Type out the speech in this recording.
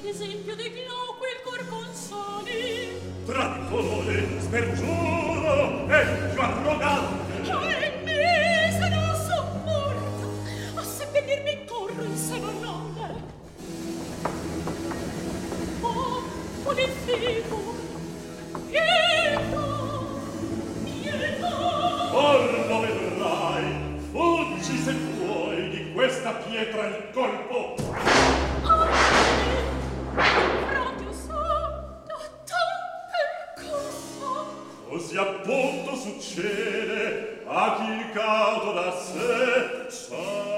esempio di Glauco il cor consoli. Traditore, spergiuro e più arrogante. E me se non son morta a seppellirmi corro in Severnonde. Oh, del figo, pietà, pietà. Or lo vedrai, fuggi se puoi di questa pietra il colpo. Proprio sotto tante cosa. Così appunto succede a chi cauto da sé sa.